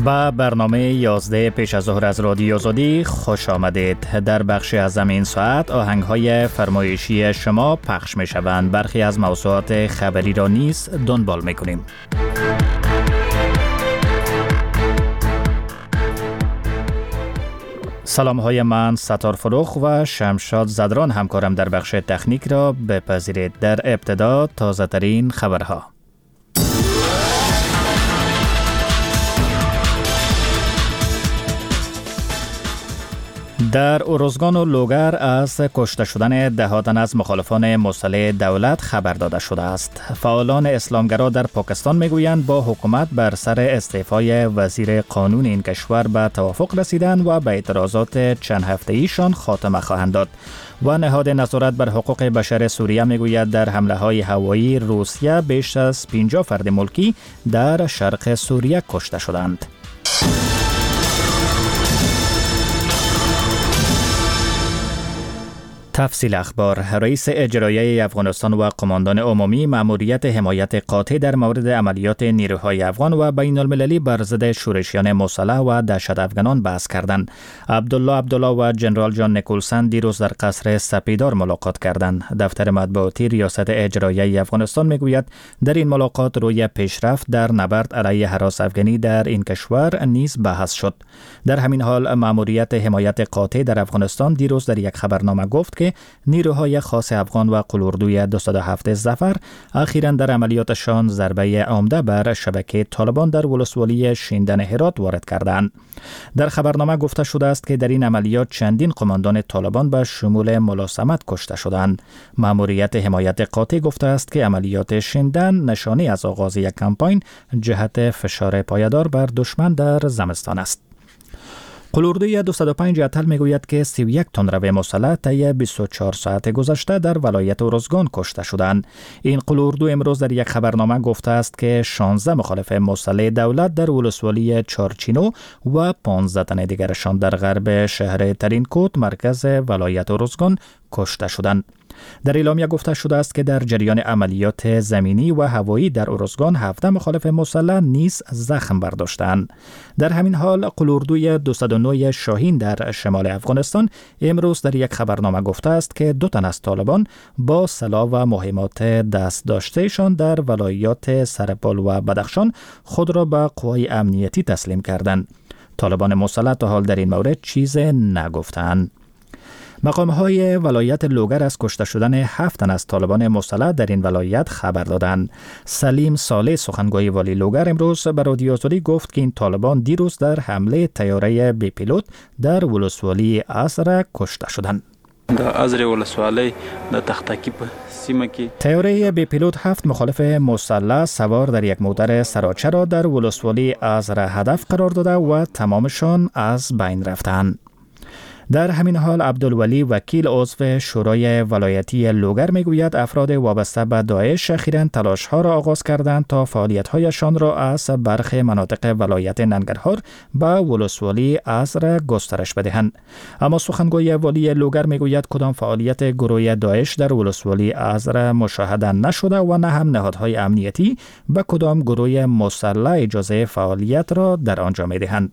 با برنامه 11 پیش از ظهر از رادیو آزادی خوش آمدید. در بخش از این ساعت آهنگ‌های فرمایشی شما پخش می‌شوند. برخی از موضوعات خبری را نیز دنبال می‌کنیم. سلام های من ستار فروخ و شمشاد زدران همکارم در بخش تکنیک را بپذیرید. در ابتدا تازه ترین خبرها. در اروزگان و لوگر از کشته شدن دهاتن از مخالفان مسلح دولت خبر داده شده است. فعالان اسلامگرا در پاکستان میگویند با حکومت بر سر استعفای وزیر قانون این کشور به توافق رسیدند و به اعتراضات چند هفته‌ایشان خاتمه خواهند داد. و نهاد نظارت بر حقوق بشر سوریه میگوید در حمله های هوایی روسیه بیش از 50 فرد ملکی در شرق سوریه کشته شدند. تفصیل اخبار. رئیس اجرایی افغانستان و قماندان عمومی مأموریت حمایت قاطع در مورد عملیات نیروهای افغان و بین المللی بر ضد شورشیان مسلح و دهشت افغانان بحث کردند. عبدالله و جنرال جان نیکولسن دیروز در قصر سپیدار ملاقات کردند. دفتر مطبوعاتی ریاست اجرایی افغانستان میگوید در این ملاقات روی پیشرفت در نبرد علیه هراس افغانی در این کشور نیز بحث شد. در همین حال مأموریت حمایت قاطع در افغانستان دیروز در یک خبرنامه گفت که نیروهای خاص افغان و قلوردوی 207 ظفر اخیراً در عملیاتشان ضربه عمده بر شبکه طالبان در ولسوالی شیندن هرات وارد کردند. در خبرنامه گفته شده است که در این عملیات چندین قماندان طالبان به شمول ملاسمت کشته شدند. مأموریت حمایت قاطع گفته است که عملیات شیندن نشانی از آغاز یک کمپاین جهت فشار پایدار بر دشمن در زمستان است. قلوردوی 205 اتل میگوید که 31 تندرو مسلح طی 24 ساعت گذشته در ولایت اروزگان کشته شدند. این قلوردو امروز در یک خبرنامه گفته است که 16 مخالف مسلح دولت در ولسوالی چارچینو و 15 تن دیگرشان در غرب شهر ترینکوت مرکز ولایت اروزگان کشته شدند. در اعلامیه گفته شده است که در جریان عملیات زمینی و هوایی در اروزگان 17 مخالف مسلح نیز زخم برداشتند. در همین حال قلوردوی 209 شاهین در شمال افغانستان امروز در یک خبرنامه گفته است که 2 تن از طالبان با سلاح و مهمات دست داشتهشان در ولایات سرپل و بدخشان خود را به قوای امنیتی تسلیم کردند. طالبان مسلح تا حال در این مورد چیز نگفتند. مقام‌های ولایت لوگر از کشته شدن 7 تن از طالبان مسلح در این ولایت خبر دادند. سلیم صالح سخنگوی والی لوگر امروز به رادیو آزادی گفت که این طالبان دیروز در حمله طیاره بی پیلوت در ولسوالی ازره کشته شدند. در ازره ولسوالی در تختکی په سیمه کې طیاره بی پیلوت 7 مخالف مسلح سوار در یک موتر سراچه را در ولسوالی ازره هدف قرار داده و تمامشان از بین رفتند. در همین حال عبدالولی وکیل عضو شورای ولایتی لوگر میگوید افراد وابسته به داعش اخیراً تلاش‌ها را آغاز کردند تا فعالیت‌هایشان را از برخی مناطق ولایت ننگرهار به ولسوالی ازره گسترش بدهند. اما سخنگوی والی لوگر میگوید کدام فعالیت گروه داعش در ولسوالی ازره مشاهده نشده و نه هم نهادهای امنیتی به کدام گروه مسلح اجازه فعالیت را در آنجا میدهند.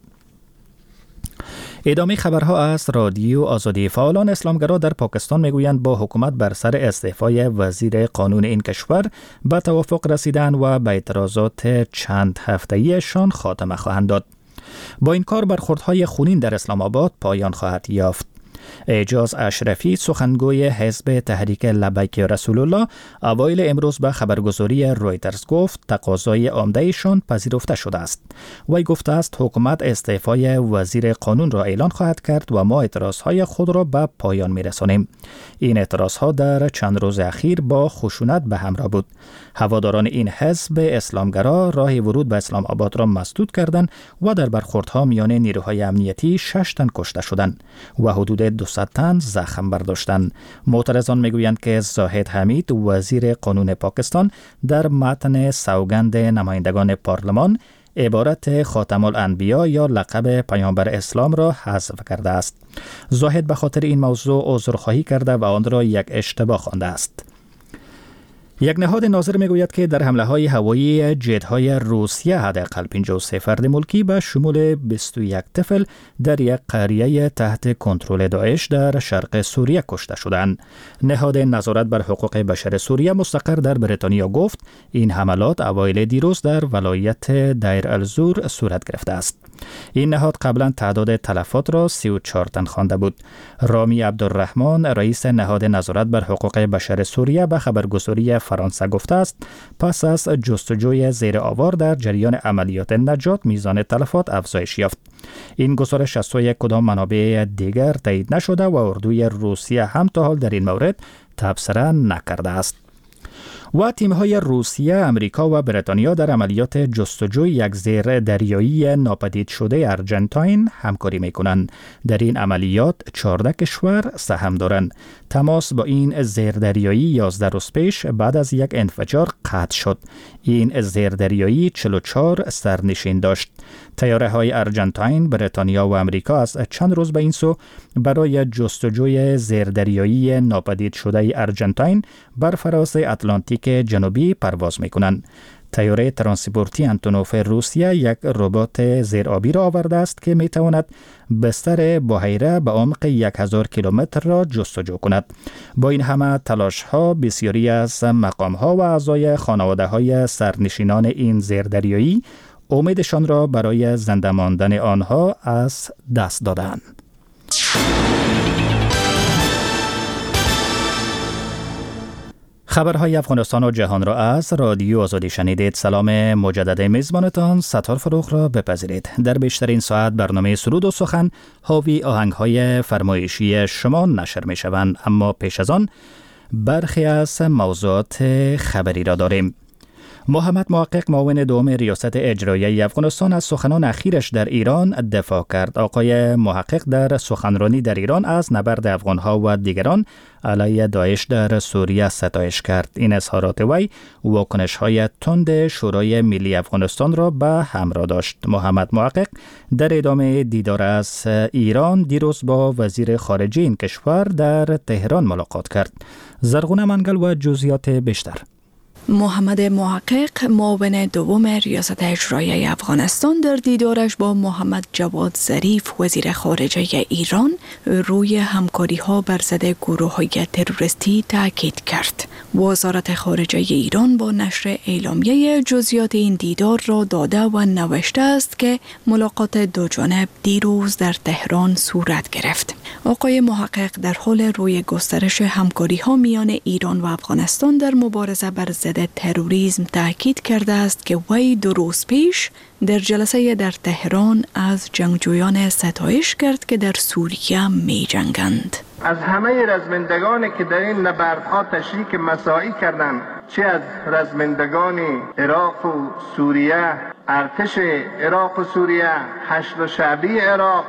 ادامه خبرها از رادیو آزادی. فعالان اسلامگرا در پاکستان میگویند با حکومت بر سر استعفای وزیر قانون این کشور به توافق رسیدند و به اعتراضات چند هفته‌ایشان خاتمه خواهند داد. با این کار برخوردهای خونین در اسلام آباد پایان خواهد یافت. اعجاز اشرفی سخنگوی حزب تحریک لبیک رسول الله اوایل امروز به خبرگزاری رویترز گفت تقاضای عمده‌شان پذیرفته شده است. وی گفته است حکومت استعفای وزیر قانون را اعلان خواهد کرد و ما اعتراضهای خود را به پایان می‌رسانیم. این اعتراضها در چند روز اخیر با خشونت به همراه بود. هواداران این حزب اسلامگرا راه ورود به اسلام آباد را مسدود کردند و در برخوردها میان نیروهای امنیتی 6 تن کشته شدند و حدود 200 تن زخم برداشتند. معترضان میگویند که زاهد حمید وزیر قانون پاکستان در متن سوگند نمایندگان پارلمان عبارت خاتم الانبیا یا لقب پیامبر اسلام را حذف کرده است. زاهد به خاطر این موضوع عذرخواهی کرده و آن را یک اشتباه خوانده است. یک نهاد ناظر میگوید که در حمله‌های هوایی جت‌های روسیه حداقل 53 فرد ملکی به شمول 21 طفل در یک قریه تحت کنترل داعش در شرق سوریه کشته شدند. نهاد نظارت بر حقوق بشر سوریه مستقر در بریتانیا گفت این حملات اوایل دیروز در ولایت دیر الزور صورت گرفته است. این نهاد قبلا تعداد تلفات را 34 تن خوانده بود. رامی عبدالرحمن رئیس نهاد نظارت بر حقوق بشر سوریه به خبرگزاری فرانسه گفته است پس از جستجوی زیر آوار در جریان عملیات نجات میزان تلفات افزایش یافت. این گزارش از سوی کدام منابع دیگر تایید نشده و اردوی روسیه هم تا حال در این مورد تبصره نکرده است. و تیم‌های روسیه، امریکا و بریتانیا در عملیات جستجوی یک زیر دریایی ناپدید شده ارجنتاین همکاری می‌کنند. در این عملیات 14 کشور سهم دارند. تماس با این زیر دریایی 11 روز پیش بعد از یک انفجار قطع شد. این زیر دریایی 44 سرنشین داشت. طیاره‌های ارجنتاین، بریتانیا و امریکا از چند روز به این سو برای جستجوی زیردریایی ناپدید شده ارجنتاین بر فراز اتلانتیک جنوبی پرواز می‌کنند. طیاره ترانسپورتی انتونوف روسیه یک ربات زیرآبی را آورده است که می‌تواند بستر بحیره به عمق 1000 کیلومتر را جستجو کند. با این همه تلاش‌ها بسیاری از مقام‌ها و اعضای خانواده‌های سرنشینان این زیردریایی امیدشان را برای زنده ماندن آنها از دست دادند. خبرهای افغانستان و جهان را از رادیو آزادی شنیدید. سلام مجدد میزبانتان ستار فروخ را بپذیرید. در بیشترین ساعت برنامه سرود و سخن حاوی آهنگهای فرمایشی شما نشر می شوند، اما پیش از آن برخی از موضوعات خبری را داریم. محمد محقق معاون دوم ریاست اجرایی افغانستان از سخنان اخیرش در ایران دفاع کرد. آقای محقق در سخنرانی در ایران از نبرد افغانها و دیگران علیه داعش در سوریه ستایش کرد. این اظهارات وی واکنش‌های تند شورای ملی افغانستان را به همراه داشت. محمد محقق در ادامه دیدار از ایران دیروز با وزیر خارجه این کشور در تهران ملاقات کرد. زرغونه منگل و جزئیات بیشتر. محمد محقق معاون دوم ریاست اجرایی افغانستان در دیدارش با محمد جواد ظریف وزیر خارجه ایران روی همکاری‌ها بر ضد گروه‌های تروریستی تاکید کرد. وزارت خارجه ایران با نشر اعلامیه جزئیات این دیدار را داده و نوشته است که ملاقات دو جانب دیروز در تهران صورت گرفت. آقای محقق در حال روی گسترش همکاری‌ها میان ایران و افغانستان در مبارزه بر ضد تروریسم تاکید کرده است که وی 2 روز پیش در جلسه در تهران از جنگجویان ستایش کرد که در سوریه می جنگند. از همه رزمندگانی که در این نبردها تشریک مساعی کردند، چه از رزمندگان عراق و سوریه، ارتش عراق و سوریه، حشد شعبی عراق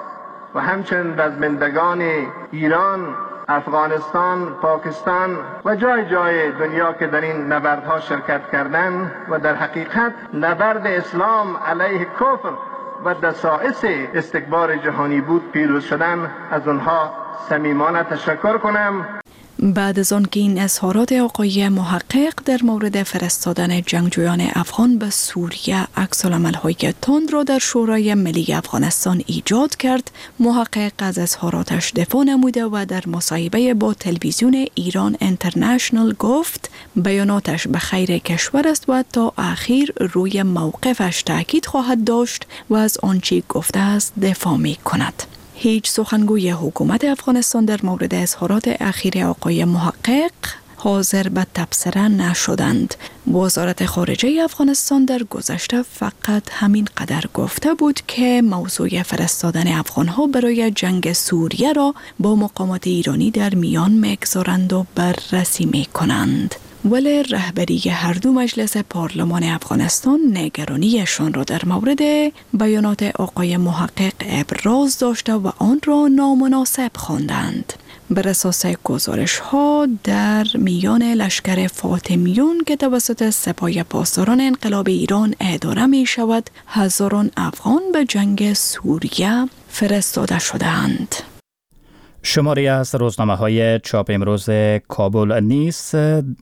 و همچنین رزمندگان ایران، افغانستان، پاکستان و جای جای دنیا که در این نبردها شرکت کردند و در حقیقت نبرد اسلام علیه کفر و دسائس استکبار جهانی بود پیروز شدن، از آنها صمیمانه تشکر کنم. بعد از آن که این اظهارات آقای محقق در مورد فرستادن جنگجویان افغان به سوریه عکس‌العمل‌های تند را در شورای ملی افغانستان ایجاد کرد، محقق از اظهاراتش دفاع نموده و در مصاحبه با تلویزیون ایران اینترنشنال گفت بیاناتش به خیر کشور است و تا اخیر روی موقفش تاکید خواهد داشت و از آنچه گفته است دفاع می کند. هیچ سخنگوی حکومت افغانستان در مورد اظهارات اخیر آقای محقق حاضر به تبصره نشدند. وزارت خارجه افغانستان در گذشته فقط همین قدر گفته بود که موضوع فرستادن افغانها برای جنگ سوریه را با مقامات ایرانی در میان میگذارند و بررسی میکنند. ولی رهبری هر دو مجلس پارلمان افغانستان نگرانیشان را در مورد بیانات آقای محقق ابراز داشته و آن را نامناسب خواندند. بر اساس گزارش‌ها در میان لشکر فاطمیون که توسط سپاه پاسداران انقلاب ایران اداره می شود، هزاران افغان به جنگ سوریه فرستاده شدند. شماری از روزنامه‌های چاپ امروز کابل نیز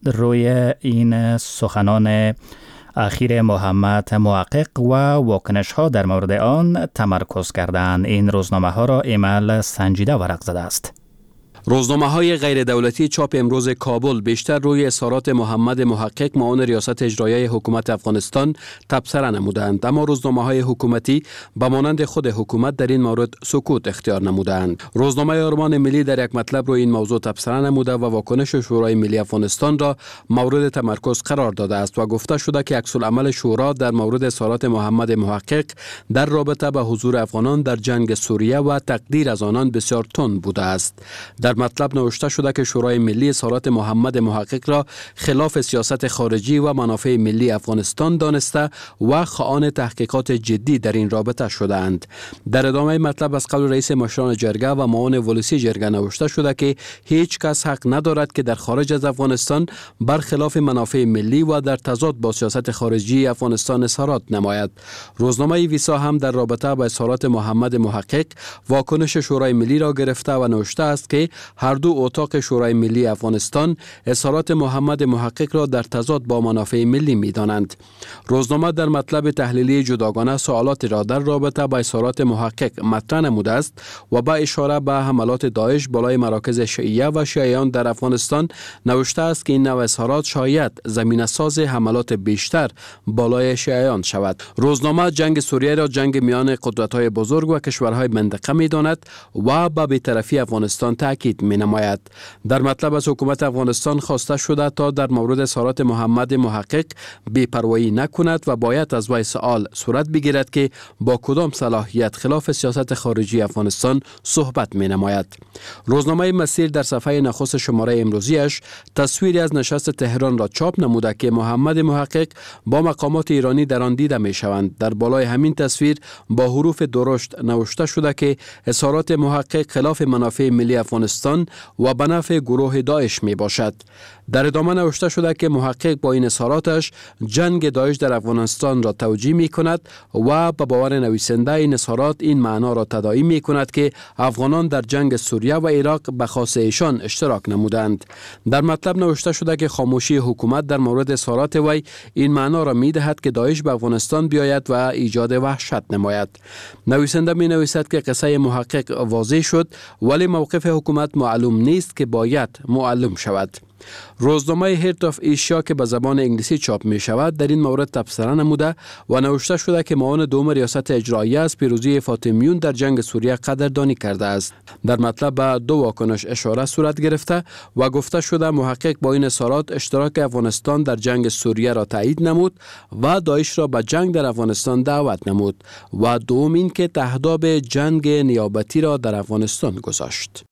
روی این سخنان اخیر محمد محقق و واکنش‌ها در مورد آن تمرکز کردند. این روزنامه‌ها را ایمل سنجیده ورق زده است. روزنامه‌های غیر دولتی چاپ امروز کابل بیشتر روی اظهارات محمد محقق معاون ریاست اجرایی حکومت افغانستان تبصره نمودند، اما روزنامه‌های حکومتی به مانند خود حکومت در این مورد سکوت اختیار نمودند. روزنامه آرمان ملی در یک مطلب روی این موضوع تبصره نموده و واکنش شورای ملی افغانستان را مورد تمرکز قرار داده است و گفته شده که عکس‌العمل شورا در مورد اظهارات محمد محقق در رابطه با حضور افغانان در جنگ سوریه و تقدیر از آنان بسیار تند بوده است. در مطلب نوشته شده که شورای ملی اظهارات محمد محقق را خلاف سیاست خارجی و منافع ملی افغانستان دانسته و خواهان تحقیقات جدی در این رابطه شدند. در ادامه مطلب از قول رئیس مشران جرگه و معاون ولسی جرگه نوشته شده که هیچ کس حق ندارد که در خارج از افغانستان برخلاف منافع ملی و در تضاد با سیاست خارجی افغانستان اظهارات نماید. روزنامه ویسا هم در رابطه با اظهارات محمد محقق واکنش شورای ملی را گرفته و نوشته است که هر دو اتاق شورای ملی افغانستان اظهارات محمد محقق را در تضاد با منافع ملی می‌دانند. روزنامه در مطلب تحلیلی جداگانه سوالاتی را در رابطه با اظهارات محقق مطرح نموده است و با اشاره به حملات داعش بالای مراکز شیعه و شیعیان در افغانستان نوشته است که این نوع اظهارات شاید زمینه‌ساز حملات بیشتر بالای شیعیان شود. روزنامه جنگ سوریه را جنگ میان قدرت‌های بزرگ و کشورهای منطقه می‌داند و به بی‌طرفی افغانستان تاکید می‌نماید. در مطلب از حکومت افغانستان خواسته شده تا در مورد اظهارات محمد محقق بی‌پروایی نکند و باید از وی سوال صورت بگیرد که با کدام صلاحیت خلاف سیاست خارجی افغانستان صحبت می‌نماید. روزنامه مسیر در صفحه نخست شماره امروزیش تصویری از نشست تهران را چاپ نموده که محمد محقق با مقامات ایرانی در آن دیده می‌شوند. در بالای همین تصویر با حروف درشت نوشته شده که اظهارات محقق خلاف منافع ملی افغانستان و به نفع گروه داعش می باشد. در ادامه نوشته شده که محقق با این اظهاراتش جنگ داعش در افغانستان را توجیه می کند و به باور نویسنده این اظهارات این معنا را تداعی می کند که افغانان در جنگ سوریه و عراق به خواست ایشان اشتراک نمودند. در مطلب نوشته شده که خاموشی حکومت در مورد اظهارات وی این معنا را می دهد که داعش به افغانستان بیاید و ایجاد وحشت نماید. نویسنده می نویسد که قصه محقق واضح شد ولی موقف حکومت معلوم نیست که باید معلوم شود. روزنامه هرت آف ایشیا که به زبان انگلیسی چاپ می شود در این مورد تبصره نموده و نوشته شده که معاون دوم ریاست اجراییه از پیروزی فاطمیون در جنگ سوریه قدردانی کرده است. در مطلب به دو واکنش اشاره صورت گرفته و گفته شده محقق با این اظهارات اشتراک افغانستان در جنگ سوریه را تایید نمود و داعش را به جنگ در افغانستان دعوت نمود و دوم این که تهداب جنگ نیابتی را در افغانستان گذاشت.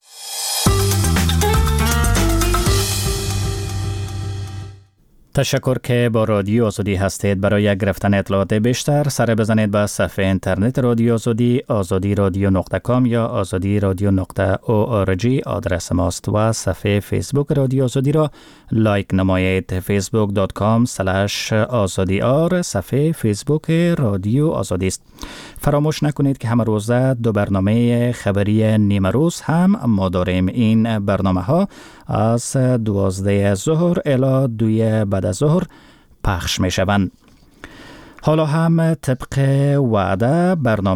تشکر که با رادیو آزادی هستید. برای گرفتن اطلاعات بیشتر سر بزنید به صفحه اینترنت رادیو آزادی azadiradio.com یا azadiradio.org آدرس ماست و صفحه فیسبوک رادیو آزادی را لایک نمایید. facebook.com/azadiar صفحه فیسبوک رادیو آزادی است. فراموش نکنید که همه روزه دو برنامه خبری نیمه روز هم ما داریم. این برنامه ها از 12 ظهر الی 2 بعد از ظهر پخش می شوند. حالا هم طبق وعده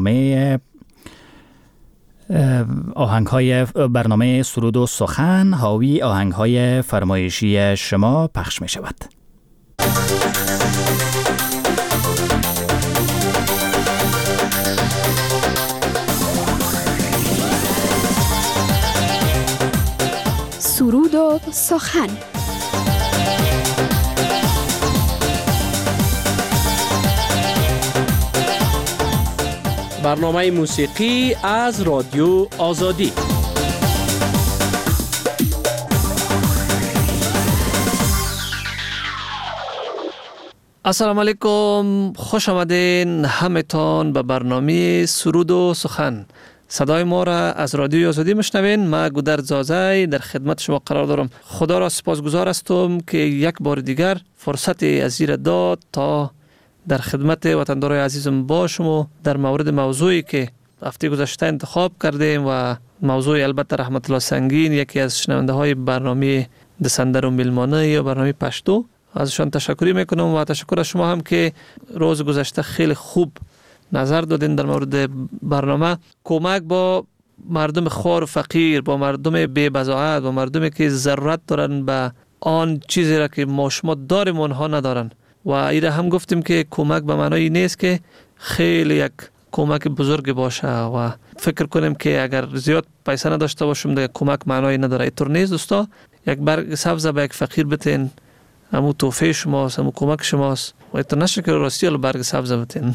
برنامه سرود و سخن حاوی آهنگ‌های فرمایشی شما پخش می شود. سرود و سخن. برنامه موسیقی از رادیو آزادی. السلام علیکم، خوش آمدین همتان به برنامه سرود و سخن. صدای ما را از رادیو آزادی میشنوین. من گودرد زازای در خدمت شما قرار دارم. خدا را سپاسگزار هستم که یک بار دیگر فرصت از زیر داد تا در خدمت وطندارای عزیزم باشم و در مورد موضوعی که هفته گذشته انتخاب کردیم و موضوع البته رحمت الله سنگین یکی از شنونده های برنامه دسندر و میلمانه یا برنامه پشتو، ازشان تشکری میکنم و تشکر از شما هم که روز گذشته خیلی خوب نظر دادین در مورد برنامه. کمک با مردم خوار و فقیر، با مردم بی بضاعت، با مردمی که ضرورت دارن به آن چیزی را که ما شما داریم اونها ندارن. و ایره هم گفتیم که کمک به معنای نیست که خیلی یک کمک بزرگ باشه و فکر کنیم که اگر زیاد پیسه نداشته باشیم دیگه کمک معنای نداره. اینطور نیست دوستا. یک برگ سبز به یک فقیر بتین، همون توفیق شماست، همون کمک شماست. و اینطور نشه که راستی برگ سبز بتین.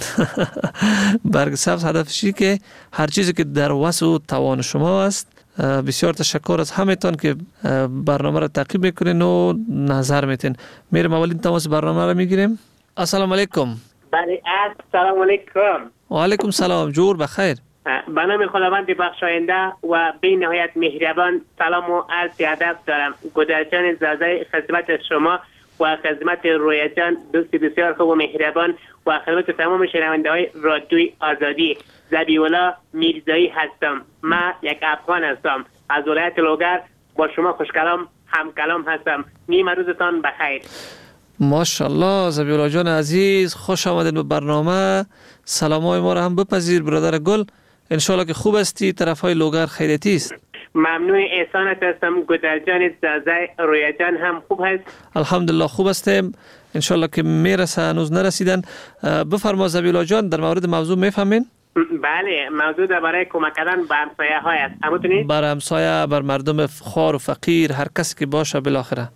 برگ سبز هدفشی که هر چیزی که در وسع و توان شما است. بسیار تشکر از همتون که برنامه را تعقیب میکنین و نظر میتین. میرم اولین تماس برنامه را میگیریم. السلام علیکم. بله السلام علیکم. و علیکم سلام. جور بخیر. به نام خداوند بخشاینده و بی نهایت مهربان سلام و عرض ادب دارم. گودرجان زازای خدمت شما و خدمت رویا جان، دوست بسیار خوب و مهربان، و خدمت تمام شنونده های رادیوی آزادی. ذبیح‌الله میرزایی هستم. من یک افغان هستم از ولایت لوگر. با شما خوشکلام همکلام هستم. نیمه روزتان بخیر. ماشاءالله ذبیح‌الله جان عزیز، خوش آمدین به برنامه. سلامای ما را هم بپذیر برادر گل. انشالله که خوب هستی. طرف های لوگر خیریتی است. ممنون احسانت هستم. گودرجان زازای رویا جان هم خوب هست؟ الحمدلله خوب هستیم. انشالله که میرسه، هنوز نرسیدن. بفرما ذبیح‌الله جان، در مورد موضوع میفهمین؟ بله، موضوع درباره کمک کردن به همسایه های است. همونطورید؟ بر همسایه، بر مردم خوار و فقیر، هر کسی که باشه بالاخره.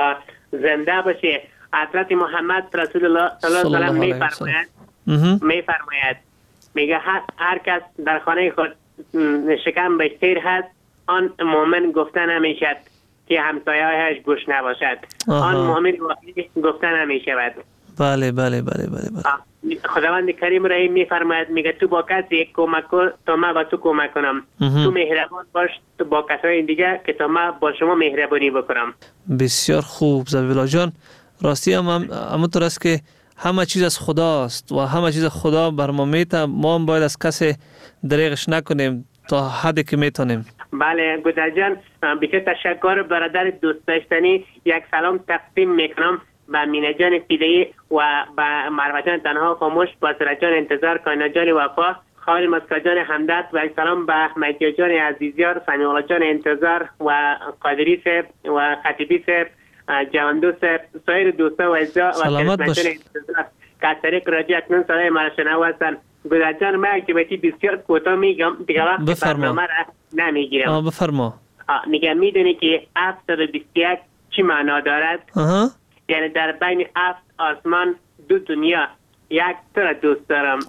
زنده باشه. حضرت محمد رسول الله صلی الله علیه و سلم میفرماید میگه هر کس در خانه خود شکم به سیر هست، آن مؤمن گفته نمیشد که همسایه‌اش گوش نباشد. آن مؤمن گفته نمیشود. بله بله بله بله بله. خداوند کریم رحیم میفرماید، میگه تو با کسی کمک کن تا من با تو کمک کنم. تو مهربان باش تو با کسای دیگه که تا من با شما مهربانی بکنم. بسیار خوب ذبیح‌الله جان. راستی همونطور است که همه چیز از خداست و همه چیز خدا بر ما میته. ما هم باید از کسی دریغش نکنیم تا حدی که میتونیم. بله گودر جان، بسیار تشکر برادر دوست داشتنی. یک سلام تقدیم میکنم به مینه جان فیدایی و به مروه جان تنها خاموش، باسره جان انتظار، کائنات جان وفا، خالی مسکا جان همدرد، و یک سلام به مهدی جان عزیزیار، سمیع الله جان انتظار و قادری صاحب و خطیبی صاحب، جواندو صاحب، سایر دوستا و اجزا و سلامت باش. که از طریق رادیو اکنون صدای ما را شنو هستند. گودر جان، من اکتیویتی بسیار کوتاه میگم دیگه وقت برنامه را نمیگیرم. بفرما. میگم میدونی که 721 چی معنا دارد؟ یعنی در بین 7 آسمان 2 دنیا یک تو را دوست دارم.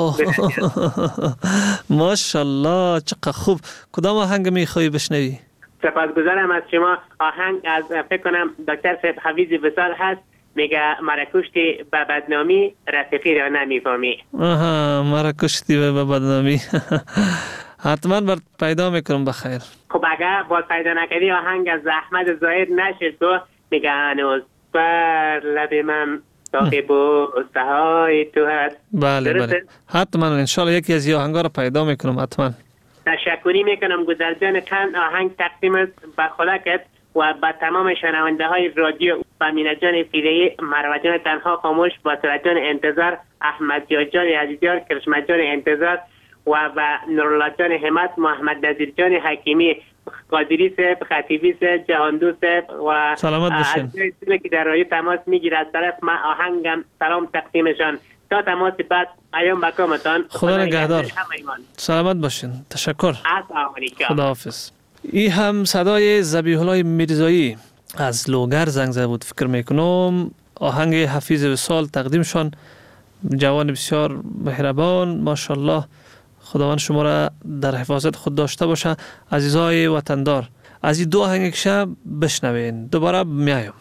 ماشاءالله چقدر خوب. کدام آهنگ میخوایی بشنوی؟ سپاسگزارم از شما. آهنگ از فکر کنم دکتر صاحب حفیظ وصال هست، میگه مرا کشتی به بدنامی، رفیقی را نمیفهمی. مرا کشتی به بدنامی. حتما بر پیدا میکنم بخیر. خب اگر باز پیدا نکردی آهنگ از احمد ظاهر نشد تو، میگه هنوز بر لب من ساقی بوسته های تو هست. بله بله حتما انشالله یکی از این آهنگا را پیدا میکنم. حتما تشکری میکنم گودر جان. چند آهنگ تقدیم به خلاقت و به تمام شنونده های رادیو، و مینه جان فیدایی، مروه جان تنها خاموش، باسره جان انتظار، احمد جان عزیزیار، کرشمه جان انتظار و به نورالله جان همت، محمد نظیر جان حکیمی، قادری صاحب، خطیبی صاحب، جهاندو صاحب و سلامت باشین. که در رادیو تماس میگیره از طرف ما آهنگم سلام تقدیمشان. تا تماس بعد ایام بکامتان. خدا نگهدار. سلامت باشین. تشکر. السلام علیکم. خداحافظ. این هم صدای ذبیح‌الله میرزایی از لوگر زنگ زده بود. فکر میکنم آهنگ حفیظ وصال تقدیمشان. جوان بسیار مهربان ماشاءالله. خداوند شما را در حفاظت خود داشته باشه. عزیزای وطندار، از این دو آهنگ شب بشنوین. دوباره میایم.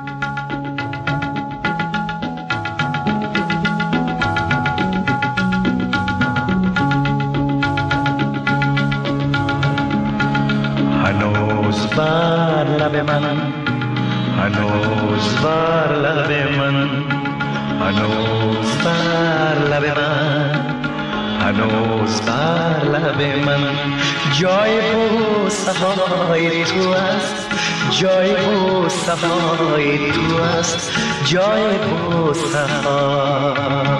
هنوز بر لب من، هنوز بر لب من، هنوز بر لب من، هنوز بر لب من جای بوسه های تو است، جای بوسه های تو است، جای بوسه ها.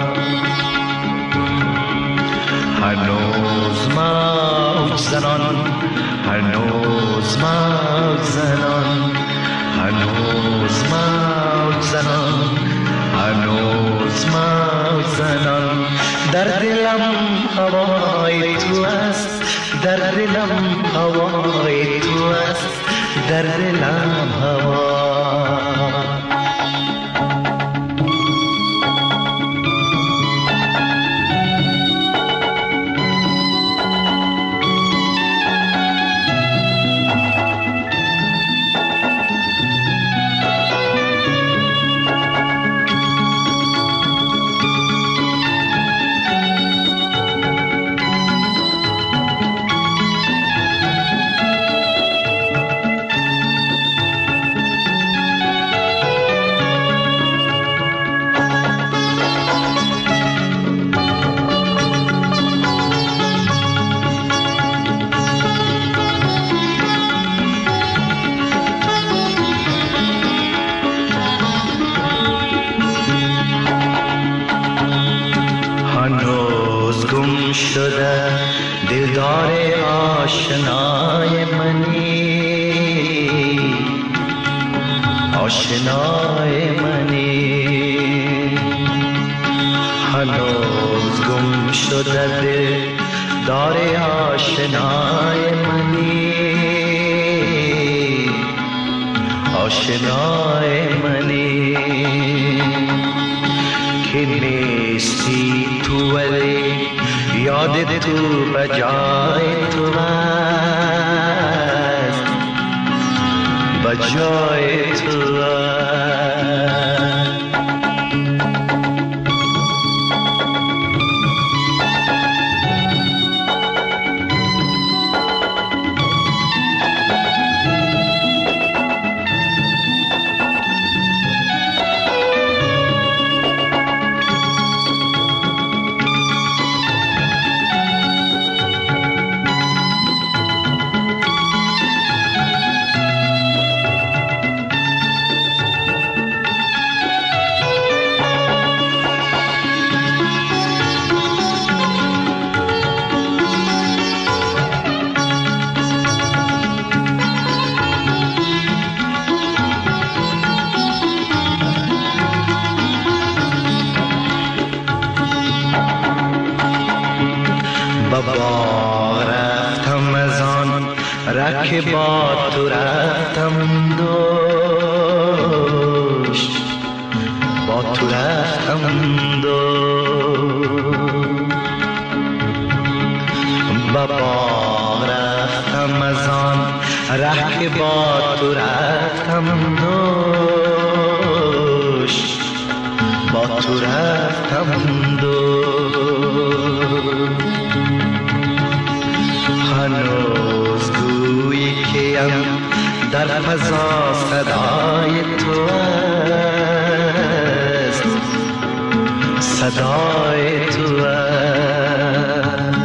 هنوز موج زنان، هنوز موج زنان، هنوز موج زنان، هنوز موج زنان. در دلم هوای تو است، در دلم هوای تو است، در دلم هوا. شده دلدار آشنای منی، آشنای منی. هنوز گم شده دلدار آشنای منی، آشنای منی. که نیستی تو ولی یاد تو بجای تو است، بجای تو است. بابا رفتم از آن که با تو رفتم دوش، با تو رفتم دوش. بابا رفتم از آن که با تو رفتم دوش، با تو رفتم دوش. هنوز گویی کیم در فضا صدای تو است، صدای تو است.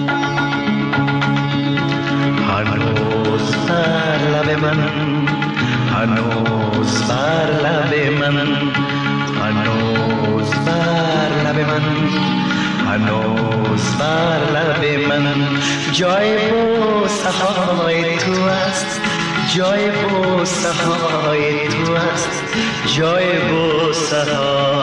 هنوز بر لب من، هنوز بر لب من، هنوز بر لب من، هنوز بر لب من جای بوسه های تو است، جای بوسه های تو است، جای بوسه ها.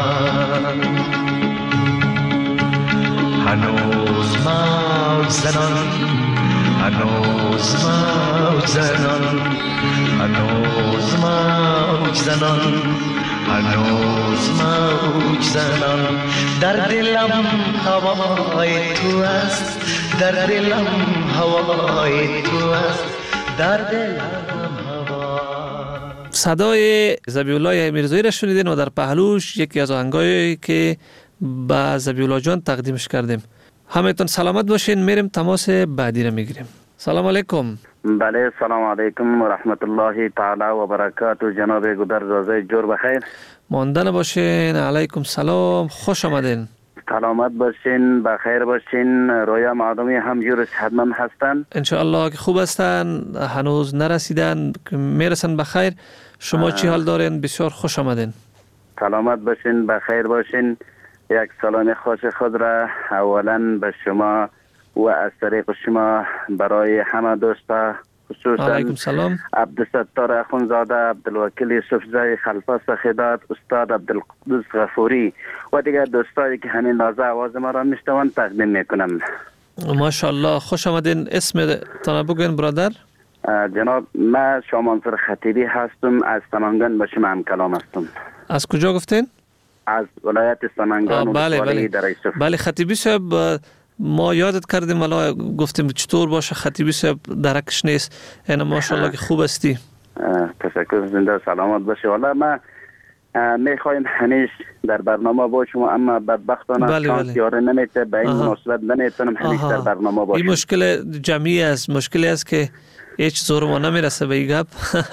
هنوز موج زنان، هنوز موج زنان، هنوز موج زنان، هنوز موج زنان. در دلم هوای تو است، در دلم هوای تو است، در دلم هوا. صدای ذبیحالله میرزایی را شنیدین و در پهلوش یکی از آهنگایی که با ذبیحالله جان تقدیمش کردیم. همتون سلامت باشین. میریم تماس بعدی را میگیریم. سلام علیکم. بله سلام علیکم و رحمت الله تعالی و برکاته. جناب گودرزازه جور بخیر. ماندن باشین. علیکم سلام. خوش آمدین. سلامت باشین، بخیر باشین. رویا معدومی همجور صحتمند هستن انشاءالله که خوب هستن، هنوز نرسیدن، میرسن بخیر. شما چی حال دارین؟ بسیار خوش آمدین. سلامت باشین، بخیر باشین. یک سلام خوش خود را اولا به شما و از طریق شما برای همه دوستا، خصوصا عبدالستار اخونزاده، عبدالوکیل یوسفزای، خلفا سخیدات، استاد عبدالقدوس غفوری و دیگر دوستایی که همین لحظه آواز ما را میشنوند تقدیم میکنم. ماشاءالله، خوش آمدین. اسم تان بگوین برادر. جناب، من شاه منصور خطیبی هستم، از سمنگان به شما هم کلام هستم. از کجا گفتین؟ از ولایت سمنگان. بله خطیبی صاحب، ما یادت کردیم، ولی گفتیم چطور باشه خطیبی صاحب درکش نیست. یعنی ماشاءالله که خوب هستی. تشکر، زنده سلامت باشه. والا ما میخوایم همیشه در برنامه باشیم، اما بدبختانه شانس یاره نمیته، به این مناسبت نمیتونم همیشه در برنامه باشم. این مشکل جمعی است، مشکلی است که هیچ زور ما نمیرسه به این گپ.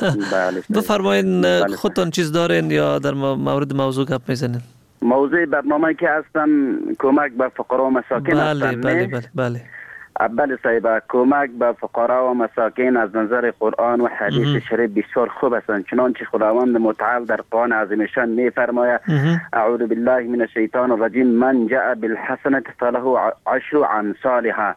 بفرمایید خودتون چیز دارین یا در مورد موضوع گپ میزنین؟ موضوع برنامه که هستن کمک به فقرا و مساکین هستن. بله. بله صاحب، کمک به فقرا و مساکین از نظر قرآن و حدیث شریف بسیار خوب هستند، چنانچه خداوند متعال در قرآن عظیمشان میفرماید: اعوذ بالله من الشیطان الرجیم، من جاء بالحسنة فله عشر امثالها.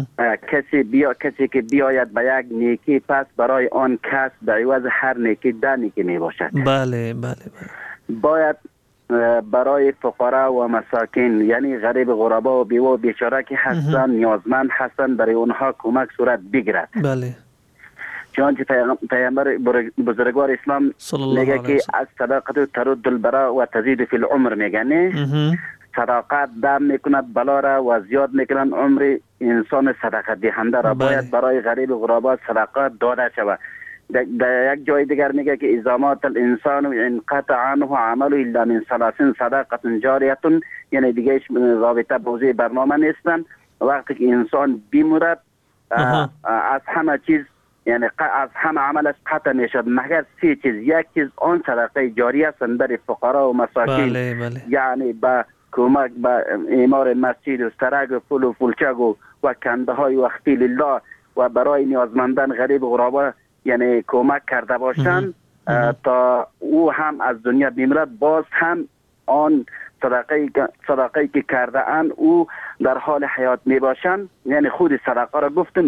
کسی که بیاید به یک نیکی، پس برای آن کس به عوض هر نیکی 10 نیکی میباشد. بله. باید برای فقرا و مساکین، یعنی غریب، غربا و بیوه و بیچاره که هستن، نیازمند هستن، برای اونها کمک صورت بگیرد. بله. چنانچه پیامبر بزرگوار اسلام میگه که از صدقه ترد البلا و تزید فی العمر، میگه صداقت دم میکند بلا را و زیاد میکنند عمر انسان صدقه دهنده را. باید برای غریب و غربا صدقات داده شود. در یک جای دیگر میگه که اذا مات الانسان انقطع عنه عمله الا من 30 صدقه جاریه، یعنی دیگه رابطه موضوع برنامه نیستن. وقتی که انسان بیمورد از همه چیز، یعنی از همه عملش قطع میشد مگر 3 چیز. یک چیز آن صدقه جاریه است برای فقرا و مساکین. بله. یعنی با کمک به اعمار مسجد و سرگ و پل و پلچک و کنده های وقتی لله و برای نیازمندان غریب و غربا یعنی کمک کرده باشند تا او هم از دنیا بیمرد، باز هم آن صدقه که کرده اند او در حال حیات می باشند. یعنی خود صدقه را گفتم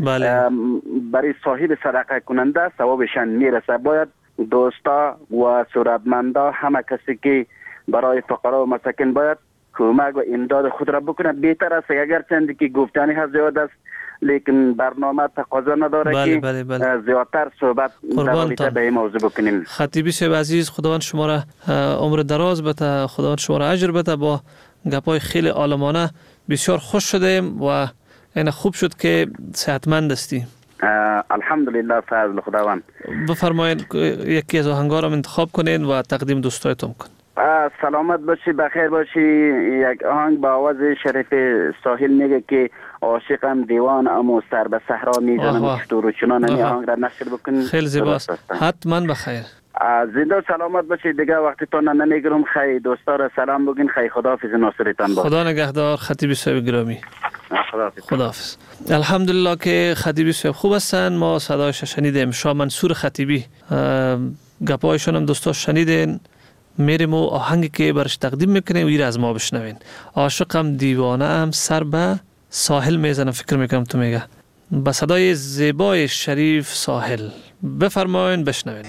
برای صاحب صدقه کننده ثوابشان میرسه. باید دوستا و ثروتمندا، همه کسی که برای فقرا و مساکین باید کمک و امداد خود را بکنند. بهتر است، اگر چندی که گفتنی ها زیاد است لیکن برنامه تقاضا نداره که زیادتر صحبت در به این موضوع بکنیم. خطیبی صاحب عزیز، خداوند شما را عمر دراز بده، خداوند شما را اجر بده. با گپای خیلی عالمانه بسیار خوش شدیم و این خوب شد که صحتمند هستی. الحمدلله، فضل خداوند. بفرمایید یکی از آهنگا را انتخاب کنین و تقدیم دوستایتون کن. سلامت باشی، بخیر باشی. یک آهنگ با آواز شریف ساحل میگه که عاشقم دیوان اما سر به صحرا میزنم چطور و چنان. این آهنگ را نشر بکنید. خیلی زیباست. حتما بخیر. زنده و سلامت باشید. دیگه وقتتون نمیگیرم. خیلی دوستا را سلام بگین. خیلی خداحافظ، ناصرتان باش. خدا نگهدار خطیب صاحب گرامی. خداحافظ. الحمدلله که خطیب صاحب خوب هستن. ما صدایش شنیدیم، شاه منصور خطیبی. گپایشون هم دوستا شنیدین. میریم و آهنگی که برش تقدیم میکنیم ویر از ما بشنوین. عاشقم دیوانه ام سر به ساحل میزنم. فکر میکنم تو میگه با صدای زیبای شریف ساحل. بفرمایین بشنوین.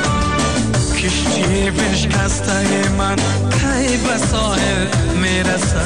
من کی به ساحل میرسم.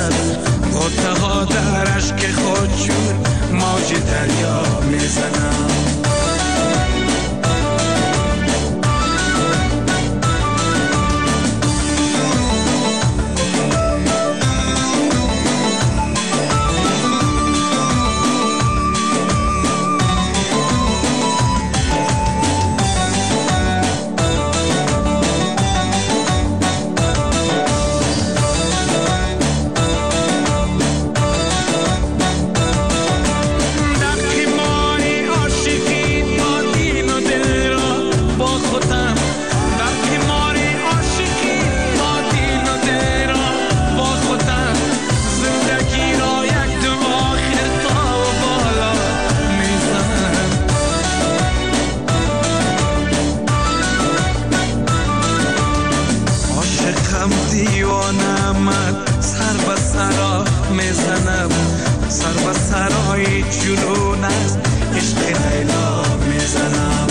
عاشقم دیوانه من سر به سرا میزنم سر به سرای جنون است عشق لیلا میزنم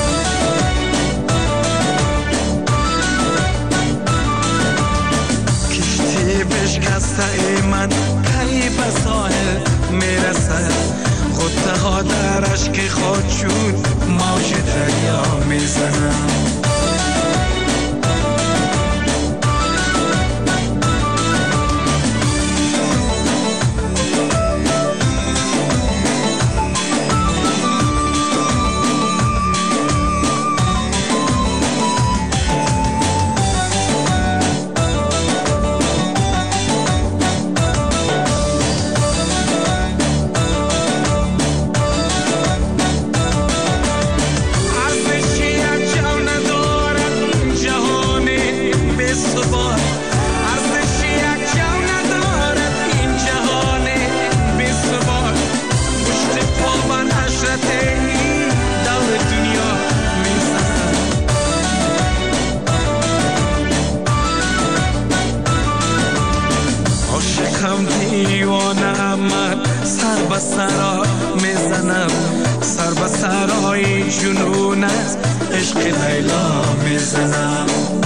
کشتی بشکسته ای من کی به ساحل میرسد غصه ها در اشک خود چون موج دریا میزنم سرا میزنم سر به سرای جنون است عشق لیلا میزنم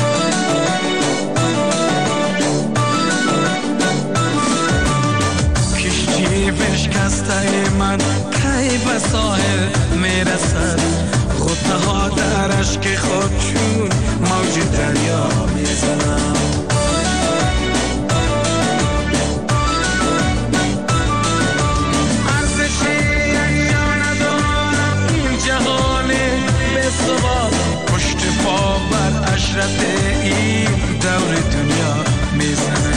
کشتی بشکسته من کی به ساحل میرسد غصه ها در اشک خود چون موج دریا میزنم پشت پا بر اشرت این دور دنیا میزنه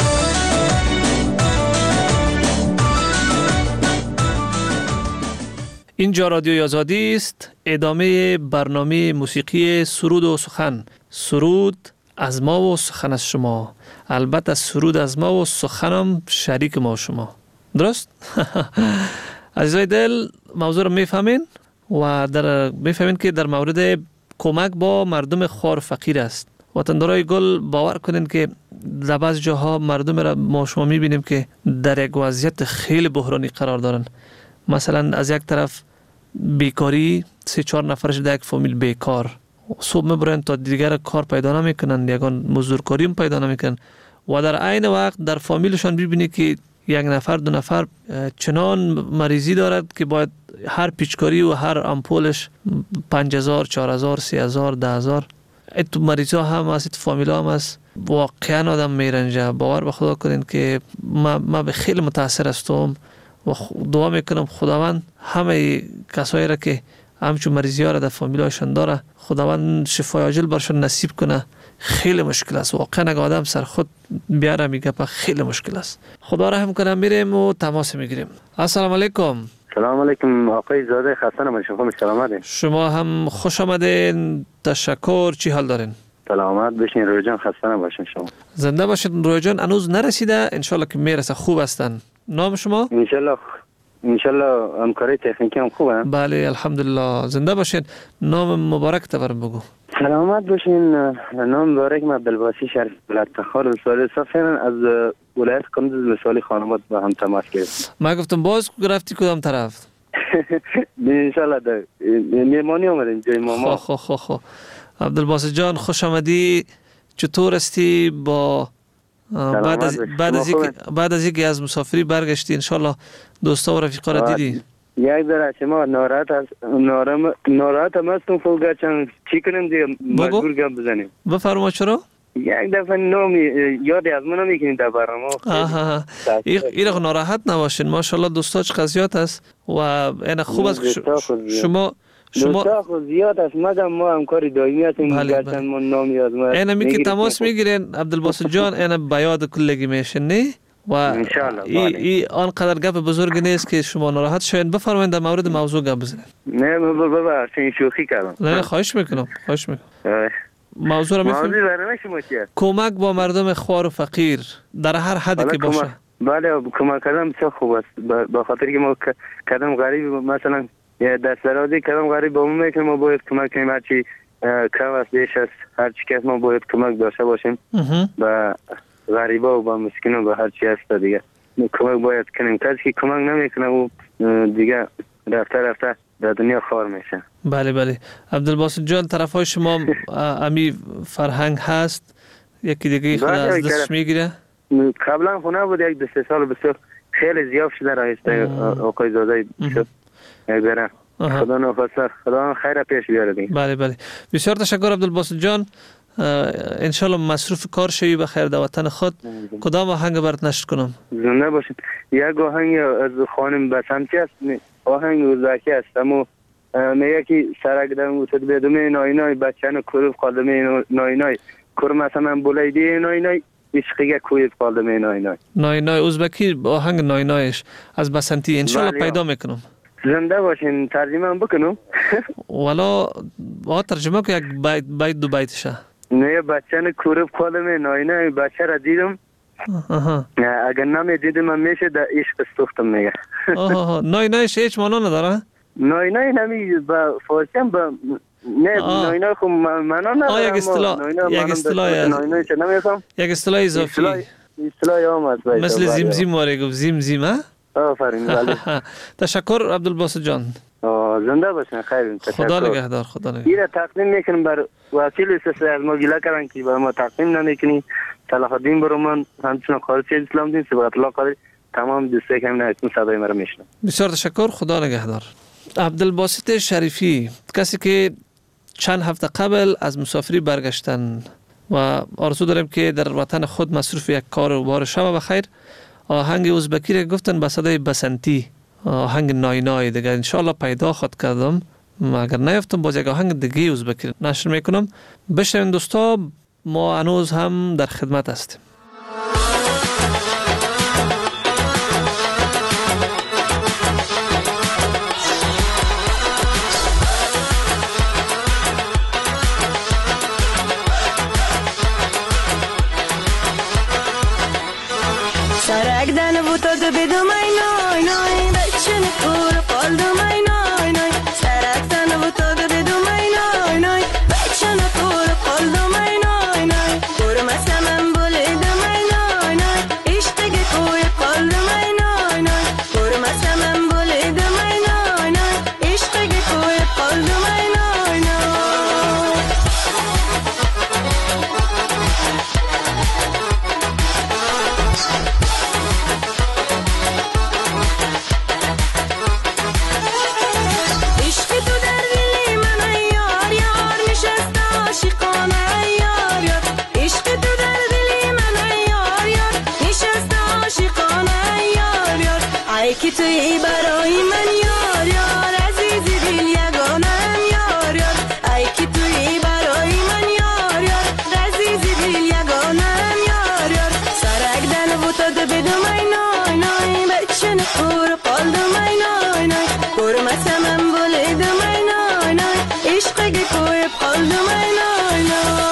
اینجا رادیوی آزادی است. ادامه برنامه موسیقی سرود و سخن. سرود از ما و سخن از شما. البته سرود از ما و سخنم شریک ما و شما. درست؟ عزیزای دل موضوع رو میفهمین و میفهمین که در مورد کمک با مردم خوار فقیر است. وطندارای گل باور کنین که در بعض جاها مردم را ما شما میبینیم که در یک وضعیت خیلی بحرانی قرار دارن. مثلا از یک طرف بیکاری 3-4 نفرش در یک فامیل بیکار صبح میبرن تا دیگر کار پیدا نمیکنن یگان مزدورکاری هم پیدا نمیکنن و در عین وقت در فامیلشان ببینی که یک نفر 2 نفر چنان مریضی دارد که باید هر پیچکاری و هر امپولش 5000 4000 3000 10000 تو مریض ها هم هست فامیل ها هم هست. واقعا آدم میرنجه. باور به خدا کنین که ما به خیلی متاثر هستم و دعا میکنم خداوند همه کسایی را که همچون مریضی ها را در فامیل هایشان داره خداوند شفای عاجل برشان نصیب کنه. خیلی مشکل است واقعا. اگه آدم سر خود بیاره میگه خیلی مشکل است. خدا رحم کنه. میریم و تماس میگیریم. السلام علیکم. سلام علیکم آقای زاده. خسته نباشید. خوب سلامت. شما هم خوش آمدین. تشکر. چی حال دارین؟ سلامت باشین روی جان. خسته نباشین. شما زنده باشید. روی جان هنوز نرسیده. انشالله که میرسه. خوب هستن. نام شما؟ انشالله همکاری تکنیکی هم خوبه. بله الحمدلله. زنده باشین. نام مبارک تبرم بگو. سلامت باشین. نام مبارک من عبدالباسی شریف لطخار سال سفرن از ولایت کندوز مثالی خانواد با هم تماس گرفتم. ما گفتم باز رفتی کدام طرف؟ انشالله در میمانی آمدیم جای ماما. خو عبدالباسی جان خوش آمدی. چطور استی؟ با بعد از اینکه از مسافری برگشتی انشالله دوستا و رفیقا را دیدی؟ یک در شما ناراحت هم هستم فوقا چند چی کنیم دیگه مجبور گم بزنیم. بفرما چرا؟ یک دفعه نامی یادی از من نمیکنیم در برنامه. این رو ناراحت نباشین. ماشاءالله دوستا چه قضیات است و این خوب است شما دوستا خود زیاد است مگم ما همکاری دائمی هستیم. گرچند ما نامی از ما این میگه تماس میگیرین عبدالباسط جان این بیاد کلگی میشن نه و این آنقدر گپ بزرگ نیست که شما ناراحت شوین. بفرمایید در مورد موضوع گپ بزنید. نه بابا این شوخی کردم. نه خواهش میکنم. موضوع را میفهمید. کمک با مردم خوار و فقیر در هر حدی که باشه. بله کمک کردن بسیار خوب است. با خاطر که ما کدام غریب مثلا دست درازی کدام غریب با ما میکنه ما باید کمک کنیم. هرچی کم است بیش است. هر چی کس ما باید کمک داشته باشیم به غریبا و به مسکین و به هر چی هست دیگه کمک باید کنیم. کسی که کمک نمیکنه او دیگه رفته در دنیا خار میشه. بله بله. عبدالباسط جان طرفای شما امی فرهنگ هست یکی دیگه خود از دستش میگیره؟ قبلا خونه بود 1-2 سال بسیار خیلی زیاد شده رایسته آقای زاده بسیار یک خدا نفسه خدا خیر پیش بیاره دیگه. بله بله. بسیار تشکر عبدالباسط جان. انشالله مصروف کار شوی به خیر در وطن خود. کدام آهنگ برات نشر کنم؟ زنده باشید. یک آهنگ از خانم بسنتی است. آهنگ اوزبکی است اما میگه که سرک دم وسط بدومه نای نای بچه‌ن کورف قلمه نای نای کورم مثلا بولیدی نای نای عشقیه کویف قلمه نای نای. نای نای اوزبکی آهنگ نای نایش از بسنتی انشالله پیدا میکنم. زنده باشین. ترجمه هم بکنم؟ والا با ترجمه که یک بیت دو بیتشه. نه بچه‌ن کورف قلمه نای نای بچه را دیدم. اگر نمی دیدم هم میشه در عشق سوختم میگه. نای نایش هیچ معنا نداره؟ نای نای نمی با فارسی هم با نه نای نای خب معنا نداره. یک اصطلاح اضافی. اصطلاح هم هست. مثل زمزم واره گفت زمزم ها؟ آفرین بله. تشکر عبدالباسط جان. زنده باشین. خیر. خدا نگهدار. خدا نگهدار. ایره تقدیم میکنم بر وکیل سیاسی از ما گله کردن که با ما تقدیم نمیکنی. صلاح الدین برومان همچنان خارجی اسلام دین صبغت الله قادری تمام دوستایی که همین صدای مرا میشنن. بسیار تشکر. خدا نگهدار. عبدالباسط شریفی کسی که چند هفته قبل از مسافری برگشتن و آرزو داریم که در وطن خود مصروف یک کار و بار شب بخیر. آهنگ ازبکی را گفتن به صدای بسنتی آهنگ نای نای دیگه انشالله پیدا خود کردم اگر نیفتم باز یک آهنگ دیگه ازبکی نشر میکنم. بشنوین دوستا ما هنوز هم در خدمت هستیم. سرک دن بوتاد بدم ای نای نای بچن کور قلدم ای نای نای سرک دن بوتاد بدم ای نای نای بچن کور قلدم ای نای نای کور مسمم بولیدم ای نای نای عشق کوی قلدم ای نای نای کور مسمم بولیدم ای نای نای عشق کوی قلدم ای نای نای که توی برای من یار یار عزیزی دل یگانم یار یار ای که توی برای من یار یار عزیزی دل یگانم یار یار سرک دن بوتاد بدم ای نای نای بچن کور قلدم ای نای نای کور مسمم بولیدم ای نای نای عشق کوی قلدم ای نای نای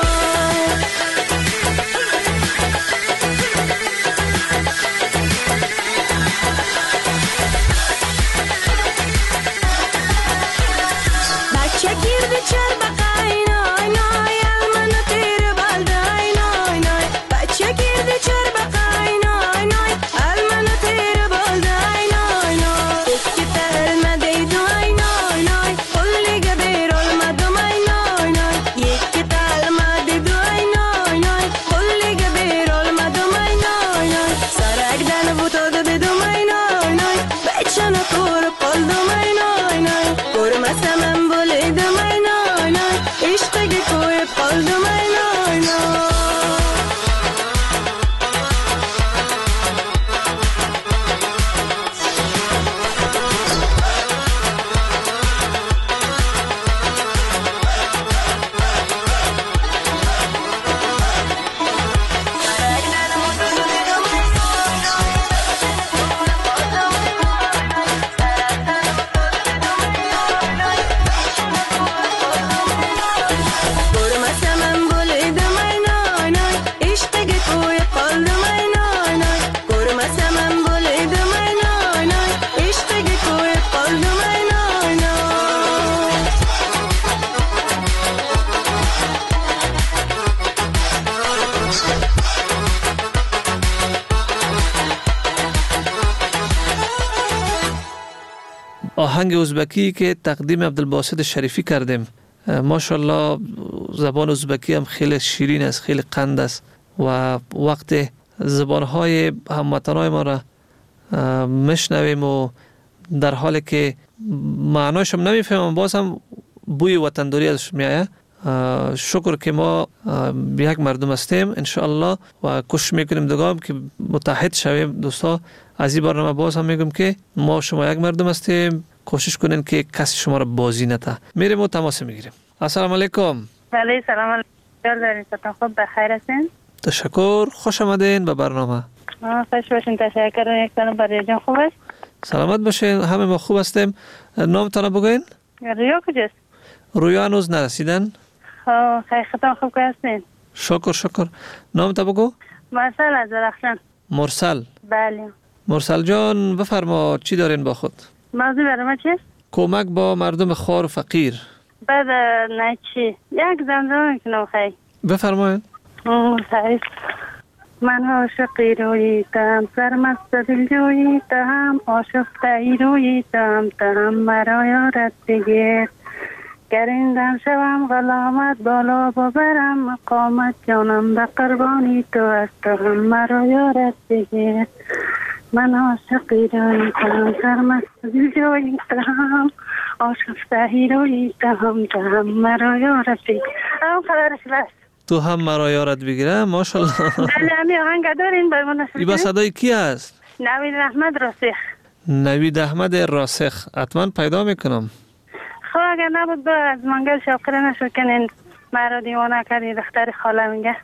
آهنگ ازبکی که تقدیم عبدالباسط شریفی کردیم. ماشاءالله زبان ازبکی هم خیلی شیرین است، خیلی قند است و وقت زبانهای هموطنهای ما را مشنویم و در حالی که معناش هم نمیفهمم باز هم بوی وطنداری ازش میآید. شکر که ما یک مردم هستیم انشاءالله و کوشش میکنیم دوگام که متحد شویم. دوستا از این برنامه باز هم میگم که ما شما یک مردم هستیم، کوشش کنین که کسی شما را بازی نده. میریم و تماس میگیریم. السلام علیکم. علیکم السلام. دارین خوب بخیر هستین؟ تشکر، خوش آمدین به برنامه. خوش باشین. تشکر. یک سلام برای جان خوب است؟ سلامت باشین، همه ما خوب هستیم. نامتان بگوین؟ رویا کجاست؟ رویا هنوز نرسیدن؟ خیلی خوب که هستین. شکر. نامت بگو؟ مرسل از درخشان. مرسل؟ بله. مرسل جان بفرما چی دارین با خود؟ موضوع برای چیست؟ کمک با مردم خوار و فقیر. بعد نه چی؟ یک زمزمه میکنم خیلی. بفرمایید. خیلی. من عاشقی رویدم، سرمست دل جویدم، آشفته رویدم، هم مرا یارت بگیر. گریندم شوم غلامت بالا ببرم مقامت، جانم به قربانی تو است، هم مرا یارت بگیر. من عاشقی رویدم، سرمست دل جویدم، آشفته رویدم، هم مرا یارت بگیر. خبرش بس. تو هم مرا یارت بگیره. ماشاءالله. بله همی آهنگ دارین برای من. ای با صدای کی است؟ نوید احمد راسخ. نوید احمد راسخ. حتما پیدا میکنم. خب اگر نبود با از منگل شوقره نشد کنین مرا دیوانه کردی دختر خاله میگه.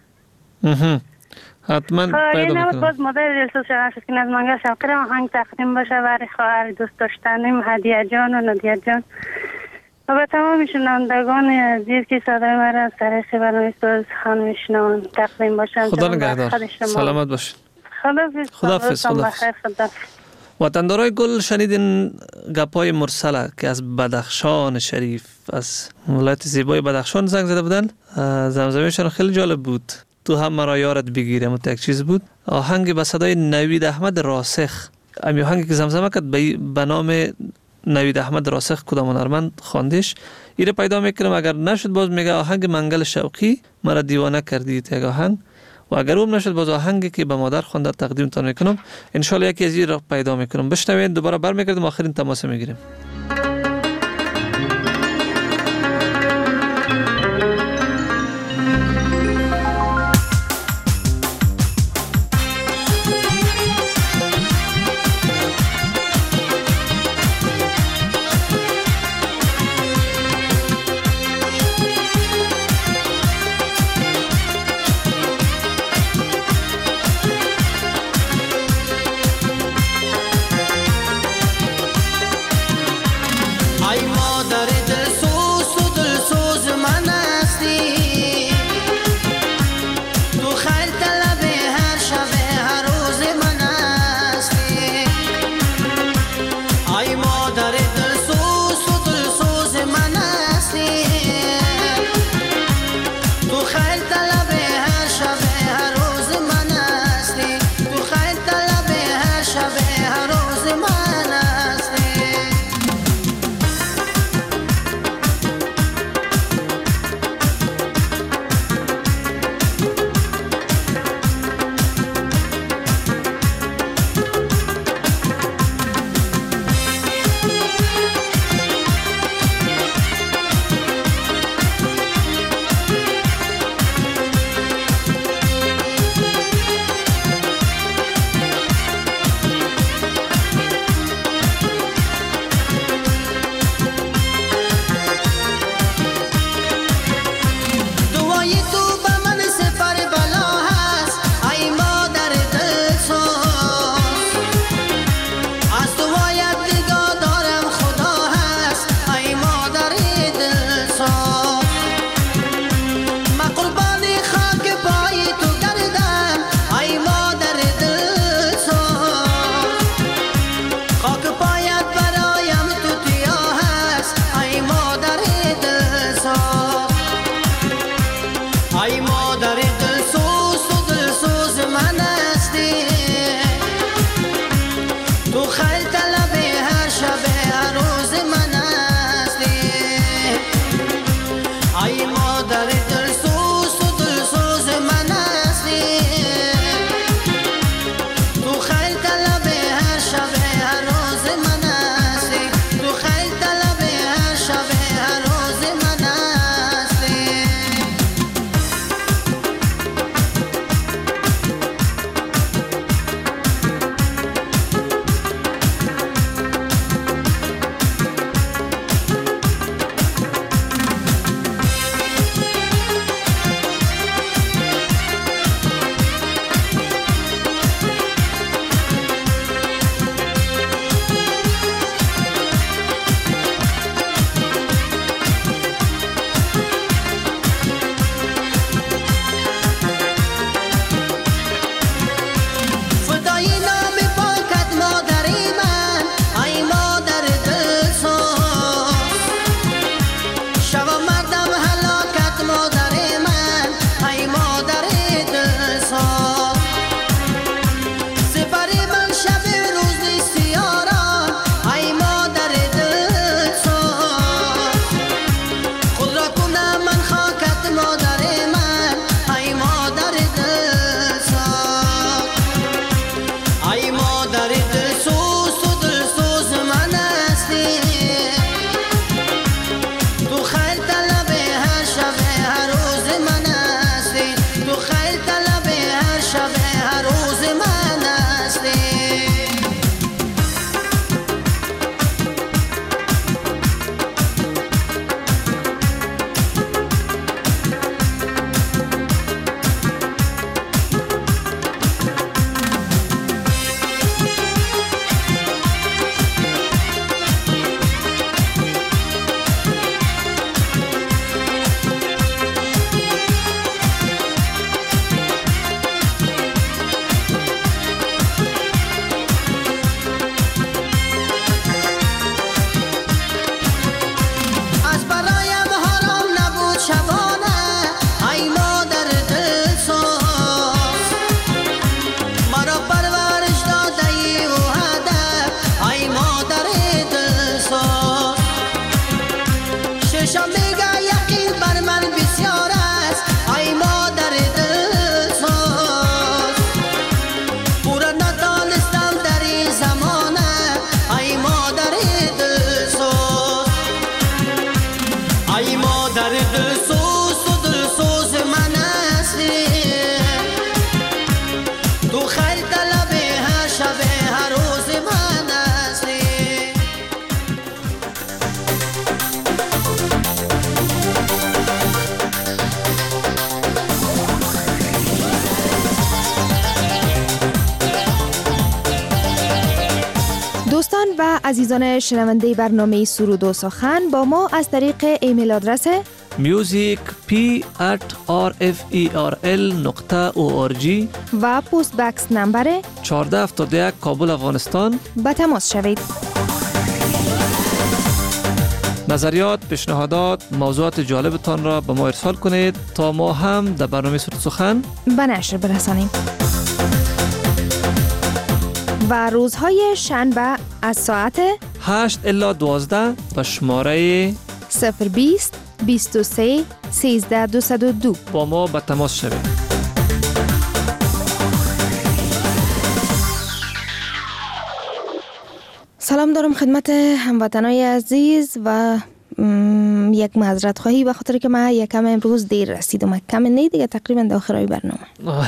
حتما پیدا نبود میکنم. باز مادر دلسوز شد که از منگل شوقره آهنگ تقدیم باشه برای خواهر دوست داشتنیم هدیه جان و ندیه جان و به تمام شنوندگان عزیز که صدای مرا از طریق برنامه سوز خان میشنون تقدیم باشم. خدا نگهدار. سلامت باشین. خداحافظ. وطندارای گل شنیدین گپای مرسله که از بدخشان شریف، از ولایت زیبای بدخشان زنگ زده بودن. زمزمه‌شون خیلی جالب بود. تو هم مرا یارت بگیره مت یک چیز بود. آهنگ به صدای نوید احمد راسخ. امی آهنگی که زمزمه کرد به نام نوید احمد راسخ کدام هنرمند خواندش. ایره پیدا میکنم اگر نشد باز میگه آهنگ منگل شوقی مرا دیوانه کردی یک آهنگ و اگر اون نشد باز آهنگی که به مادر خونده تقدیم تان میکنم. ان شاء الله یکی از این را پیدا میکنم. بشنوید دوباره برمیگردیم آخرین تماس میگیریم. دوستان و عزیزان شنونده برنامه سرود و سخن با ما از طریق ایمیل آدرس musicp@rferl.org و پست بکس نمبر 1471 کابل افغانستان به تماس شوید. نظریات، پیشنهادات، موضوعات جالبتان را به ما ارسال کنید تا ما هم در برنامه سرود سخن به نشر برسانیم. و روزهای شنبه از ساعت 8 الی 12 به شماره 020 23 13 202 با ما به تماس شوید. سلام دارم خدمت هموطنای عزیز و یک معذرت خواهی به خاطر که من یکم امروز دیر رسیدم. کم نه دیگه تقریبا در آخرای برنامه.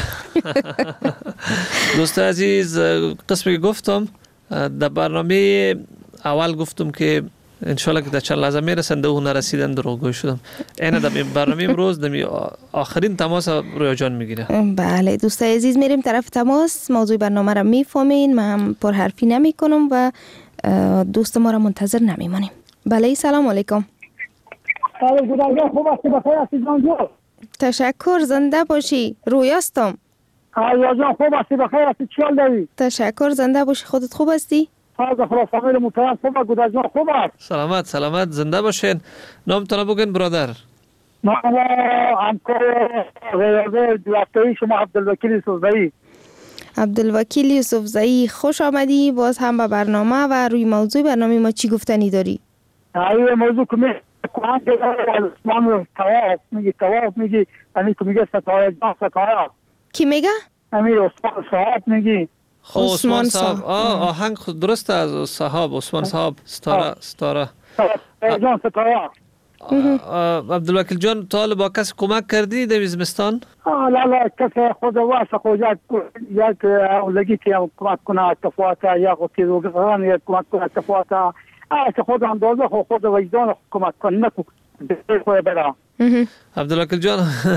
دوست عزیز، قسمی که گفتم در برنامه اول گفتم که انشالله که در چند لحظه میرسند و نرسیدن دروغگوی شدم. اینه در برنامه امروز در آخرین تماس رویا جان میگیره. بله دوست عزیز، میریم طرف تماس. موضوع برنامه را میفهمین، من پرحرفی نمی کنم و دوست ما را منتظر نمیمانیم. بله سلام علیکم. سلام گودرجان، خوب هستی؟ بخیر هستی جان جو؟ تشکر، زنده باشی. رویاستم. آیا جان خوب هستی؟ بخیر هستی؟ چی حال داری؟ تشکر، زنده باشی. خودت خوب هستی؟ خدا فامیل محترم خوبه. گودرجان خوب است؟ سلامت زنده باشین. نامتون بگین برادر. نام همکار ریاضه دوستایی شما عبدالوکیل یوسفزئی. عبدالوکیل یوسفزئی، خوش آمدی باز هم به برنامه. و روی موضوع برنامه ما چی گفتنی داری؟ این موضوع که میگه عثمان طواف میگی یعنی که میگه ستاره جان ستاره. کی میگه؟ امیر عثمان صاحب میگی. عثمان صاحب آهنگ خود درست از صاحب عثمان صاحب ستاره جان ستاره. عبدالوکیل جان، تا حالا با کسی کمک کردی در زمستان؟ لا کسی خود واسه خودت یک اولگی که کمک کنه اتفاقات یا خودی رو گذارن یا کمک کنه اتفاقات که خود اندازه خود وجدان کمک کنه نکو خود برا. عبدالوکیل جان،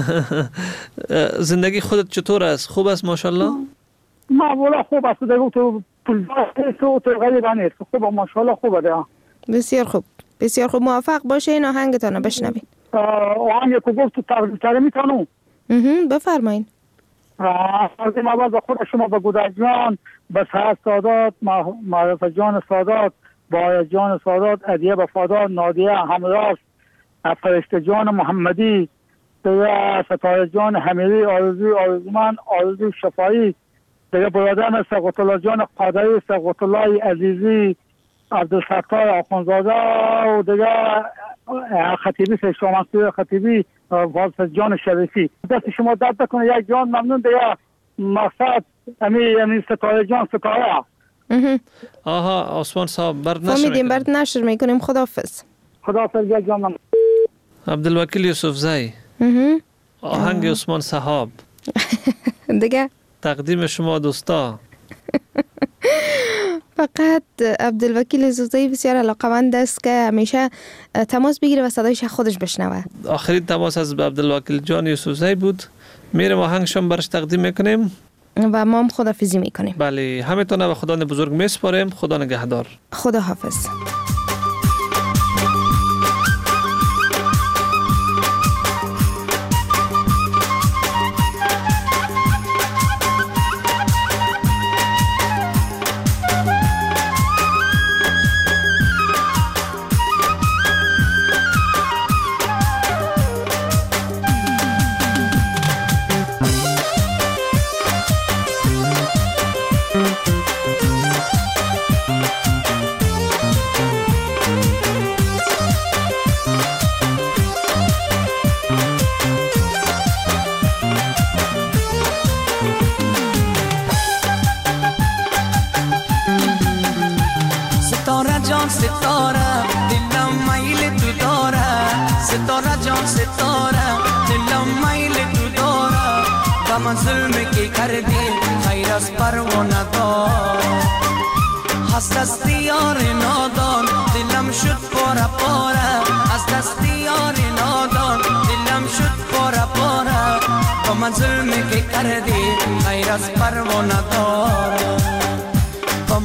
زندگی خودت چطور است؟ خوب است ماشاءالله؟ والا خوب است. دیگه تو تو غریبه نیست. خوب ماشاءالله خوبه ده. بسیار خوب. موفق باشه. این آهنگتان بشنوین. آهنگ که گفت تو تقدیم میتونم؟ بفرمایین. از این اول خود شما به گودرجان، به سعد سادات، معرفت جان سادات، باید جان سادات، ادیه وفادار، نادیه همراست، فرشته جان محمدی، دیگه ستاره جان حمیدی، آرزومند، آرزو شفایی، دیگه برادرم سقط الله جان قادری، سقط الله عزیزی، عبدالستار آخونزاده و دیگه خطیبی شامنصور خطیبی، واسه جان شریفی. دست شما درد کنه. یک جان ممنون. دیگه مقصد امیر ستاره جان ستاره. آها عثمان صاحب برد نشر فهمیدیم، برد نشر میکنیم. خداحافظ. یک جان ممنون. عبدالوکیل یوسفزئی، آهنگ عثمان صاحب دیگه تقدیم شما دوستا. فقط عبدالوکیل یوسفزئی بسیار علاقه‌مند است که همیشه تماس بگیره و صدایش خودش بشنوه. آخرین تماس از عبدالوکیل جان یوسفزئی بود. میرم آهنگشون برش تقدیم میکنیم و ما هم خداحافظی میکنیم. بله، همتون به خدا بزرگ میسپاریم. خدا نگهدار. خدا حافظ.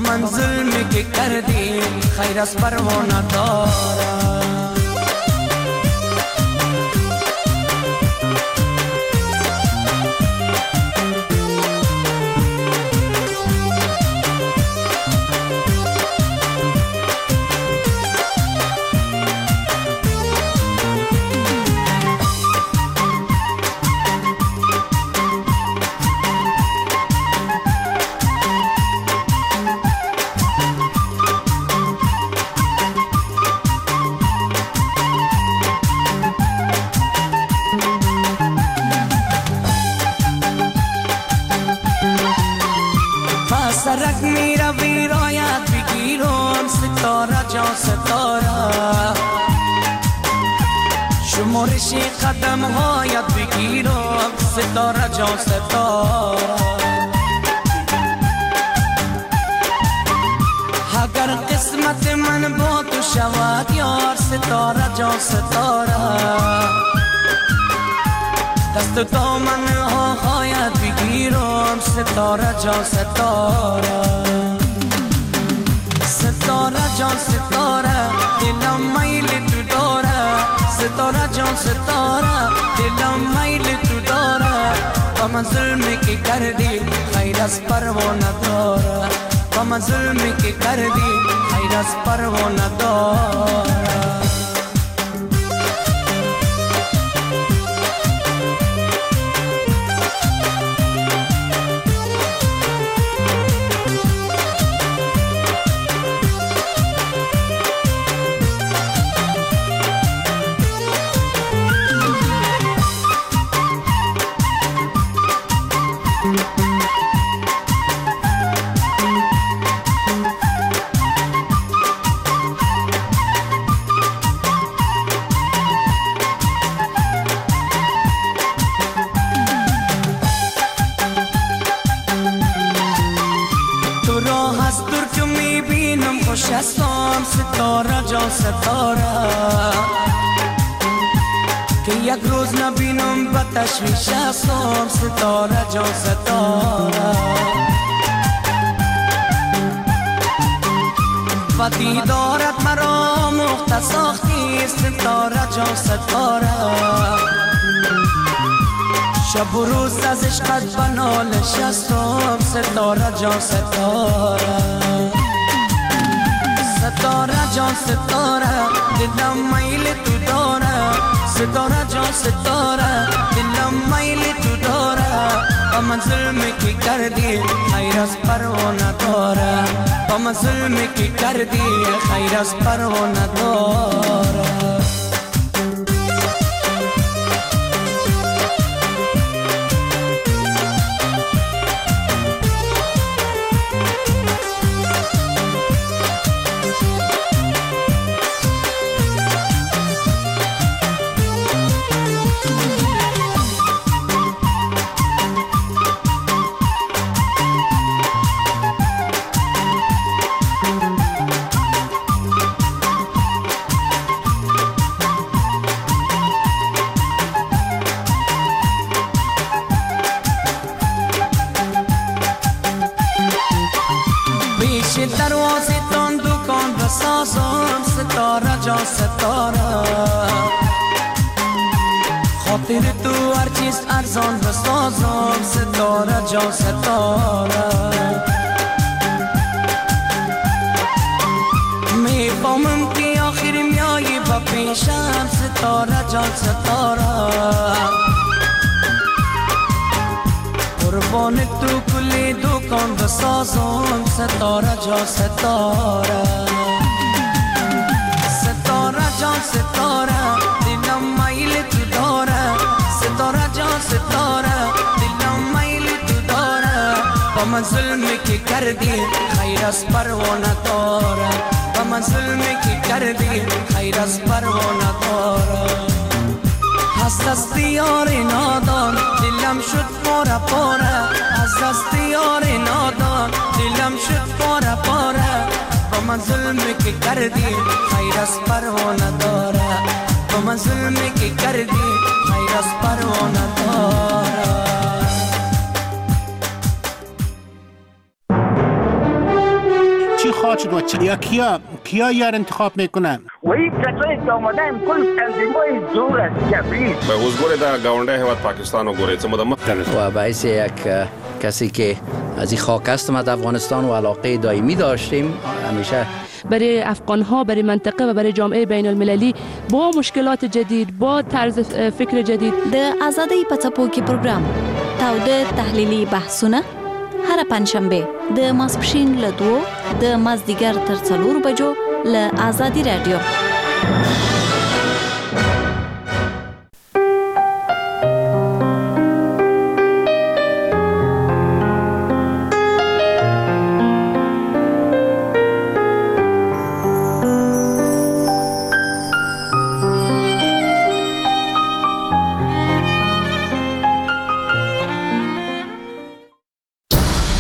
من ظلمی که کردی خیر از پروا ندارم. سرک میره ویرایت بگیرم ستاره جان ستاره، شمارش قدم هایت بگیرم ستاره جان ستاره. اگر قسمت من با تو شود یار ستاره جان ستاره، دست دامن هایت بگیرم ستاره جان ستاره. ستاره جان ستاره دلم میل تو داره، ستاره جان ستاره دلم میل تو داره. با من ظلمی که کردی خیر از پروا نداره، با من ظلمی که کردی خیر از پروا نداره. خوش هستم ستاره جان ستاره، که یک روز نبینم به تشویش هستم ستاره جان ستاره. و دیدارت مرا مخت ساختی ستاره جان ستاره، شب و روز از عشقت بنا نشستم ستاره جان ستاره. ستاره جان ستاره دلم میل تو داره، ستاره جان ستاره دلم میل تو داره. با من ظلمی که کردی خیر از پروا نداره، با من ظلمی که کردی خیر از پروا نداره. دروازه تان دکان بسازم ستاره جان ستاره، خاطر تو هر چیز ارزان بسازم ستاره جان ستاره. میفهمم که آخر میایی با پیشم ستاره جان ستاره، قربان تو کلی دکان بسازم ستاره جان ستاره. ستاره جان ستاره دلم میل تو داره، ستاره جان ستاره دلم میل تو داره. با من ظلمی که کردی خیر از پروا نداره، با من ظلمی که کردی خیر از پروا نداره. از دست یار نادان دلم شد پاره پاره، از دست یار نادان دلم شد پاره پاره. با من ظلمی که کردی خیر از پروا نداره، با من ظلمی که کردی خیر از پروا نداره. انتخابات شد و یا کیا یار انتخاب میکنه و این کسایی که آمدن کل تنظیم‌های زور است کبیر به حضور در گاونده هیواد پاکستان و گوره و باعث یک کسی که از این خاک هستم از افغانستان و علاقه دائمی داشتیم همیشه برای افغان‌ها، برای منطقه و برای جامعه بین المللی با مشکلات جدید، با طرز فکر جدید. د آزادۍ په څپو کې پروګرام تاوده تحلیلي بحثونه هر پنځشنبه د ماسپښین له 2 د مازدیګر تر 4 بجو له آزادي رادیو.